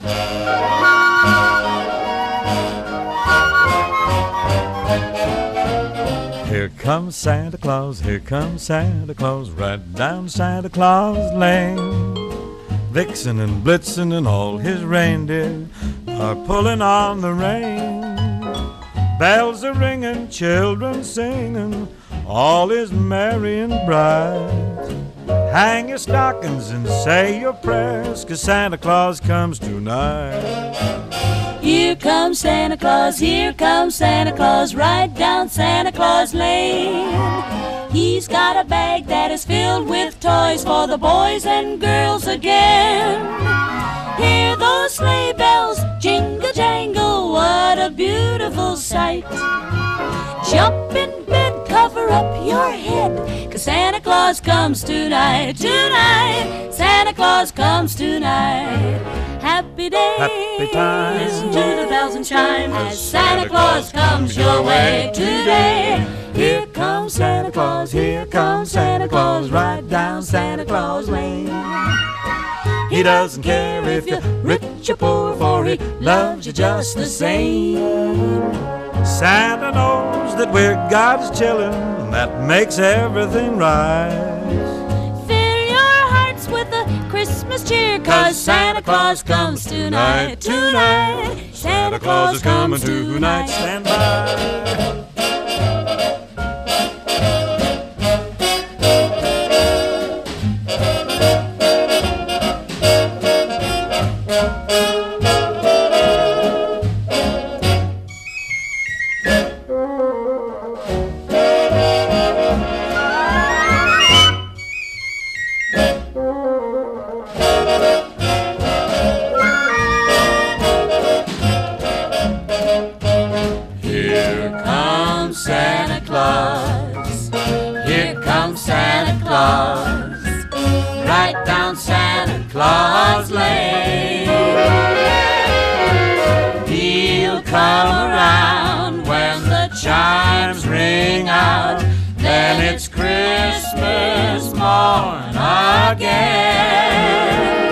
Here comes Santa Claus, here comes Santa Claus, right down Santa Claus Lane. Vixen and Blitzen and all his reindeer are pulling on the rein. Bells are ringing, children singing, all is merry and bright. Hang your stockings and say your prayers, 'cause Santa Claus comes tonight. Here comes Santa Claus, here comes Santa Claus, right down Santa Claus Lane. He's got a bag that is filled with toys for the boys and girls again. Hear those sleigh bells jingle jangle, what a beautiful sight. Jump in bed, cover up your head, 'cause Santa Claus comes tonight. Tonight, Santa Claus comes tonight. Happy day, happy time. Listen to the bells and chimes as Santa Claus comes your way today. Here comes Santa Claus, here comes Santa Claus, right down Santa Claus Lane. He doesn't care if you're rich or poor, for he loves you just the same. Santa knows that we're God's children, and that makes everything right. Fill your hearts with a Christmas cheer, 'cause Santa Claus comes tonight. Tonight, Santa Claus comes tonight. Stand by. Here comes Santa Claus, here comes Santa Claus, right down Santa Claus Lane. He'll come around when the chimes ring out, then it's Christmas morn again.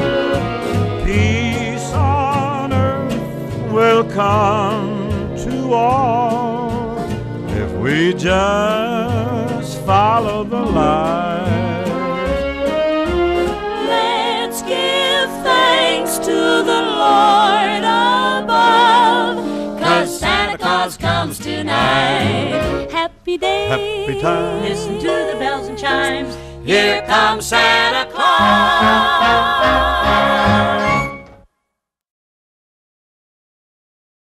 Peace on earth will come to all if we just follow the light. Let's give thanks to the Lord above, 'cause Santa Claus comes tonight. Happy day, Happy time. listen to the bells and chimes. Here comes Santa Claus.